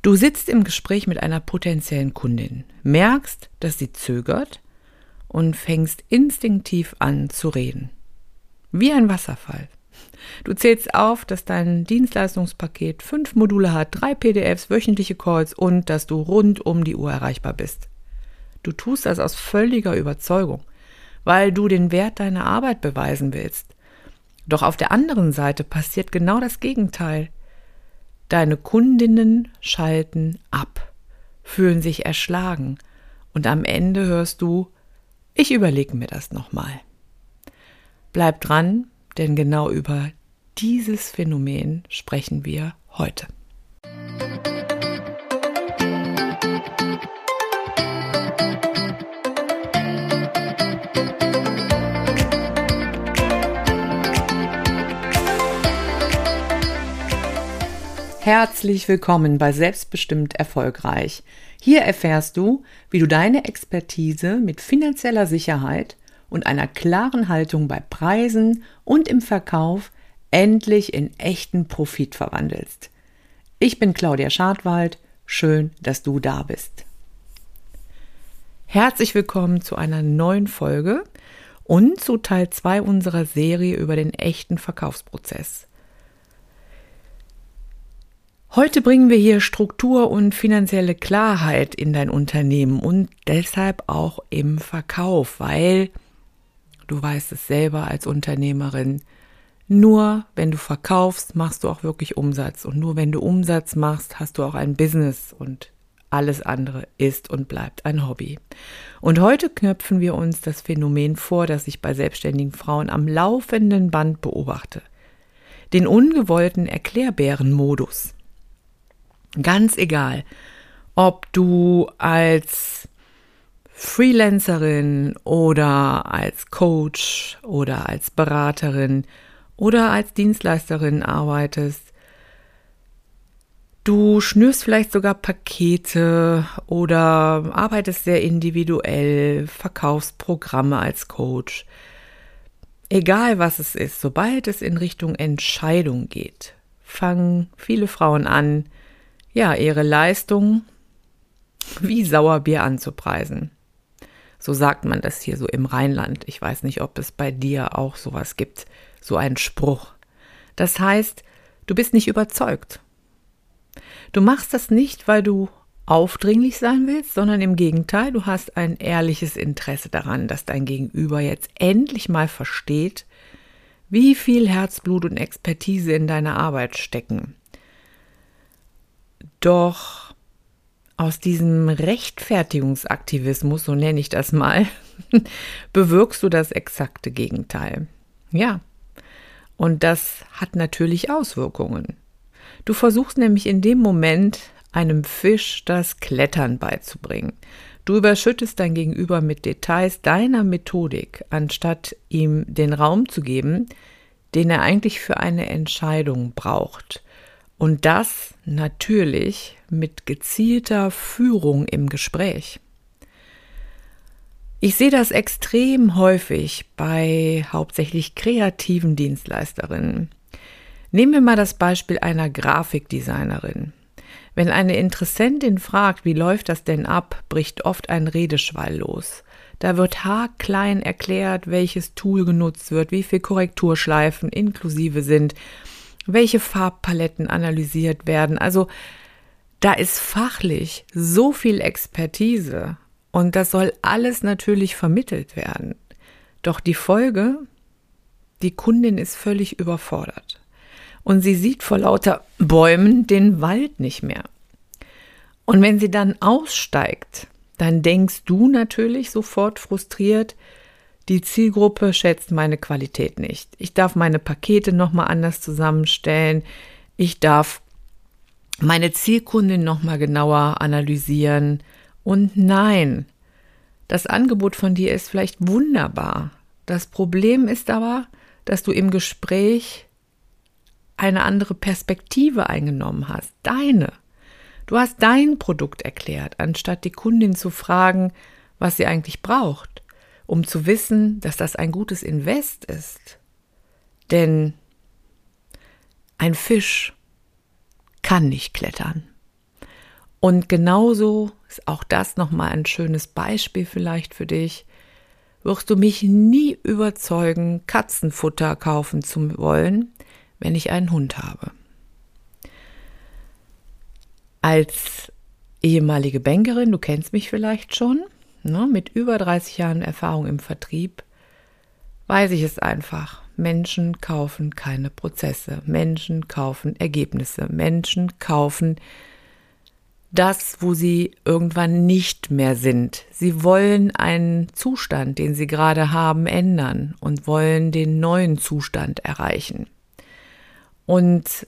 Du sitzt im Gespräch mit einer potenziellen Kundin, merkst, dass sie zögert und fängst instinktiv an zu reden. Wie ein Wasserfall. Du zählst auf, dass dein Dienstleistungspaket 5 Module hat, 3 PDFs, wöchentliche Calls und dass du rund um die Uhr erreichbar bist. Du tust das aus völliger Überzeugung, weil du den Wert deiner Arbeit beweisen willst. Doch auf der anderen Seite passiert genau das Gegenteil. Deine Kundinnen schalten ab, fühlen sich erschlagen und am Ende hörst du: Ich überlege mir das nochmal. Bleib dran, denn genau über dieses Phänomen sprechen wir heute. Herzlich willkommen bei Selbstbestimmt Erfolgreich. Hier erfährst du, wie du deine Expertise mit finanzieller Sicherheit und einer klaren Haltung bei Preisen und im Verkauf endlich in echten Profit verwandelst. Ich bin Claudia Schadwald, schön, dass du da bist. Herzlich willkommen zu einer neuen Folge und zu Teil 2 unserer Serie über den echten Verkaufsprozess. Heute bringen wir hier Struktur und finanzielle Klarheit in dein Unternehmen und deshalb auch im Verkauf, weil du weißt es selber als Unternehmerin, nur wenn du verkaufst, machst du auch wirklich Umsatz und nur wenn du Umsatz machst, hast du auch ein Business und alles andere ist und bleibt ein Hobby. Und heute knöpfen wir uns das Phänomen vor, das ich bei selbstständigen Frauen am laufenden Band beobachte. Den ungewollten Erklärbärenmodus. Ganz egal, ob du als Freelancerin oder als Coach oder als Beraterin oder als Dienstleisterin arbeitest. Du schnürst vielleicht sogar Pakete oder arbeitest sehr individuell, verkaufst Programme als Coach. Egal was es ist, sobald es in Richtung Entscheidung geht, fangen viele Frauen an, ihre Leistung wie Sauerbier anzupreisen. So sagt man das hier so im Rheinland. Ich weiß nicht, ob es bei dir auch sowas gibt, so einen Spruch. Das heißt, du bist nicht überzeugt. Du machst das nicht, weil du aufdringlich sein willst, sondern im Gegenteil, du hast ein ehrliches Interesse daran, dass dein Gegenüber jetzt endlich mal versteht, wie viel Herzblut und Expertise in deiner Arbeit stecken. Doch aus diesem Rechtfertigungsaktivismus, so nenne ich das mal, bewirkst du das exakte Gegenteil. Ja, und das hat natürlich Auswirkungen. Du versuchst nämlich in dem Moment, einem Fisch das Klettern beizubringen. Du überschüttest dein Gegenüber mit Details deiner Methodik, anstatt ihm den Raum zu geben, den er eigentlich für eine Entscheidung braucht. Und das natürlich mit gezielter Führung im Gespräch. Ich sehe das extrem häufig bei hauptsächlich kreativen Dienstleisterinnen. Nehmen wir mal das Beispiel einer Grafikdesignerin. Wenn eine Interessentin fragt, wie läuft das denn ab, bricht oft ein Redeschwall los. Da wird haarklein erklärt, welches Tool genutzt wird, wie viel Korrekturschleifen inklusive sind, welche Farbpaletten analysiert werden. Also da ist fachlich so viel Expertise und das soll alles natürlich vermittelt werden. Doch die Folge, die Kundin ist völlig überfordert und sie sieht vor lauter Bäumen den Wald nicht mehr. Und wenn sie dann aussteigt, dann denkst du natürlich sofort frustriert, die Zielgruppe schätzt meine Qualität nicht. Ich darf meine Pakete nochmal anders zusammenstellen. Ich darf meine Zielkundin nochmal genauer analysieren. Und nein, das Angebot von dir ist vielleicht wunderbar. Das Problem ist aber, dass du im Gespräch eine andere Perspektive eingenommen hast. Deine. Du hast dein Produkt erklärt, anstatt die Kundin zu fragen, was sie eigentlich braucht, um zu wissen, dass das ein gutes Invest ist. Denn ein Fisch kann nicht klettern. Und genauso ist auch das nochmal ein schönes Beispiel vielleicht für dich. Wirst du mich nie überzeugen, Katzenfutter kaufen zu wollen, wenn ich einen Hund habe. Als ehemalige Bankerin, du kennst mich vielleicht schon, mit über 30 Jahren Erfahrung im Vertrieb, weiß ich es einfach. Menschen kaufen keine Prozesse. Menschen kaufen Ergebnisse. Menschen kaufen das, wo sie irgendwann nicht mehr sind. Sie wollen einen Zustand, den sie gerade haben, ändern und wollen den neuen Zustand erreichen. Und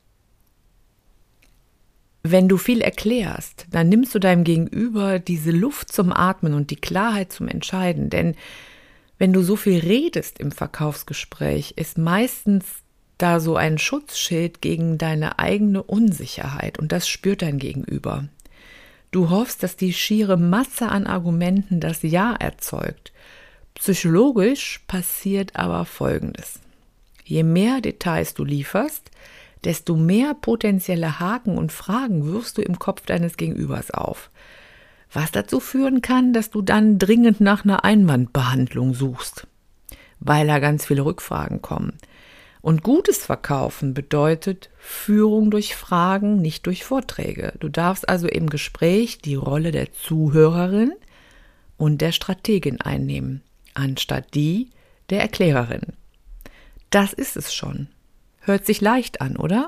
wenn du viel erklärst, dann nimmst du deinem Gegenüber diese Luft zum Atmen und die Klarheit zum Entscheiden. Denn wenn du so viel redest im Verkaufsgespräch, ist meistens da so ein Schutzschild gegen deine eigene Unsicherheit und das spürt dein Gegenüber. Du hoffst, dass die schiere Masse an Argumenten das Ja erzeugt. Psychologisch passiert aber Folgendes. Je mehr Details du lieferst, desto mehr potenzielle Haken und Fragen wirfst du im Kopf deines Gegenübers auf. Was dazu führen kann, dass du dann dringend nach einer Einwandbehandlung suchst, weil da ganz viele Rückfragen kommen. Und gutes Verkaufen bedeutet Führung durch Fragen, nicht durch Vorträge. Du darfst also im Gespräch die Rolle der Zuhörerin und der Strategin einnehmen, anstatt die der Erklärerin. Das ist es schon. Hört sich leicht an, oder?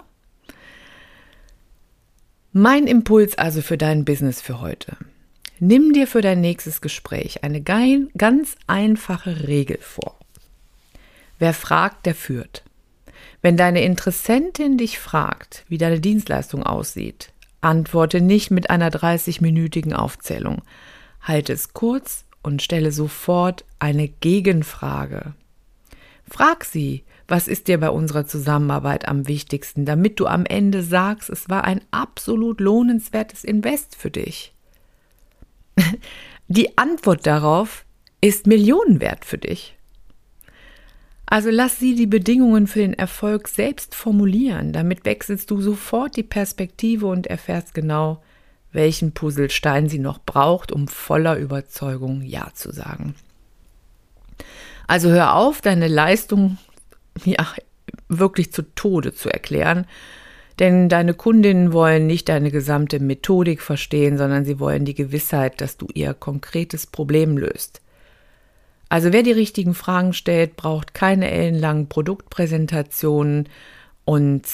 Mein Impuls also für dein Business für heute. Nimm dir für dein nächstes Gespräch eine ganz einfache Regel vor. Wer fragt, der führt. Wenn deine Interessentin dich fragt, wie deine Dienstleistung aussieht, antworte nicht mit einer 30-minütigen Aufzählung. Halte es kurz und stelle sofort eine Gegenfrage. Frag sie, was ist dir bei unserer Zusammenarbeit am wichtigsten, damit du am Ende sagst, es war ein absolut lohnenswertes Invest für dich. Die Antwort darauf ist Millionen wert für dich. Also lass sie die Bedingungen für den Erfolg selbst formulieren. Damit wechselst du sofort die Perspektive und erfährst genau, welchen Puzzlestein sie noch braucht, um voller Überzeugung Ja zu sagen. Also hör auf, deine Leistung wirklich zu Tode zu erklären, denn deine Kundinnen wollen nicht deine gesamte Methodik verstehen, sondern sie wollen die Gewissheit, dass du ihr konkretes Problem löst. Also wer die richtigen Fragen stellt, braucht keine ellenlangen Produktpräsentationen und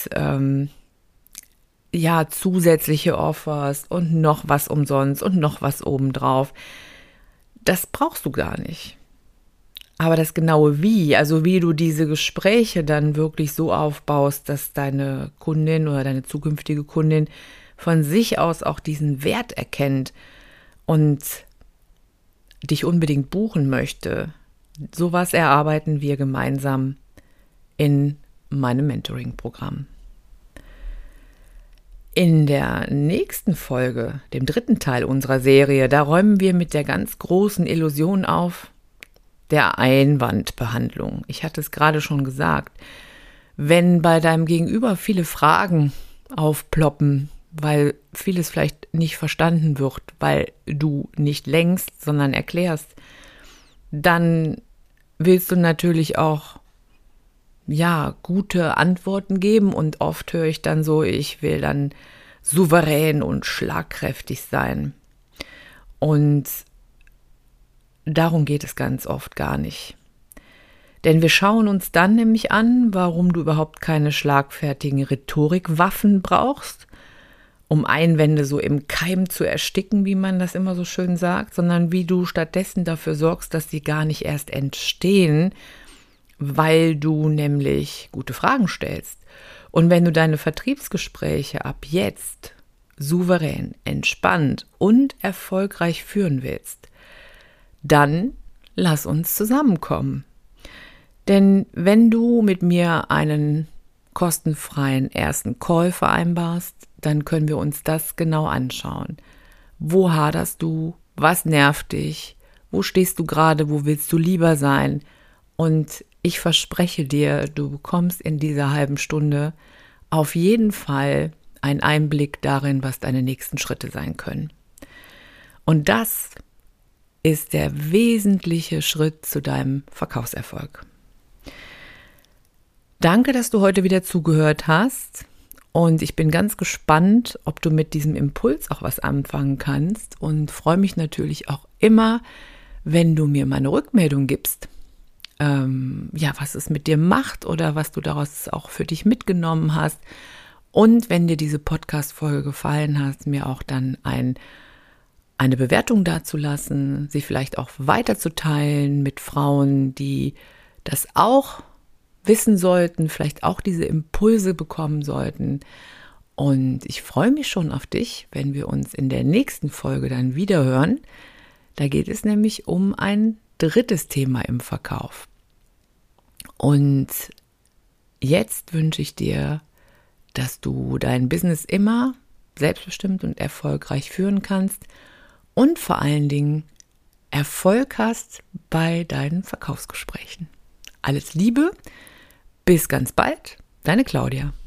zusätzliche Offers und noch was umsonst und noch was obendrauf. Das brauchst du gar nicht. Aber das genaue Wie, also wie du diese Gespräche dann wirklich so aufbaust, dass deine Kundin oder deine zukünftige Kundin von sich aus auch diesen Wert erkennt und dich unbedingt buchen möchte, sowas erarbeiten wir gemeinsam in meinem Mentoring-Programm. In der nächsten Folge, dem 3. Teil unserer Serie, da räumen wir mit der ganz großen Illusion auf, der Einwandbehandlung. Ich hatte es gerade schon gesagt. Wenn bei deinem Gegenüber viele Fragen aufploppen, weil vieles vielleicht nicht verstanden wird, weil du nicht lenkst, sondern erklärst, dann willst du natürlich auch gute Antworten geben und oft höre ich dann so, ich will dann souverän und schlagkräftig sein. Und darum geht es ganz oft gar nicht. Denn wir schauen uns dann nämlich an, warum du überhaupt keine schlagfertigen Rhetorikwaffen brauchst, um Einwände so im Keim zu ersticken, wie man das immer so schön sagt, sondern wie du stattdessen dafür sorgst, dass sie gar nicht erst entstehen, weil du nämlich gute Fragen stellst. Und wenn du deine Vertriebsgespräche ab jetzt souverän, entspannt und erfolgreich führen willst, dann lass uns zusammenkommen. Denn wenn du mit mir einen kostenfreien ersten Call vereinbarst, dann können wir uns das genau anschauen. Wo haderst du? Was nervt dich? Wo stehst du gerade? Wo willst du lieber sein? Und ich verspreche dir, du bekommst in dieser halben Stunde auf jeden Fall einen Einblick darin, was deine nächsten Schritte sein können. Und das ist der wesentliche Schritt zu deinem Verkaufserfolg. Danke, dass du heute wieder zugehört hast und ich bin ganz gespannt, ob du mit diesem Impuls auch was anfangen kannst und freue mich natürlich auch immer, wenn du mir mal eine Rückmeldung gibst, was es mit dir macht oder was du daraus auch für dich mitgenommen hast. Und wenn dir diese Podcast-Folge gefallen hat, mir auch dann eine Bewertung dazulassen, sie vielleicht auch weiterzuteilen mit Frauen, die das auch wissen sollten, vielleicht auch diese Impulse bekommen sollten. Und ich freue mich schon auf dich, wenn wir uns in der nächsten Folge dann wieder hören. Da geht es nämlich um ein drittes Thema im Verkauf. Und jetzt wünsche ich dir, dass du dein Business immer selbstbestimmt und erfolgreich führen kannst und vor allen Dingen Erfolg hast bei deinen Verkaufsgesprächen. Alles Liebe, bis ganz bald, deine Claudia.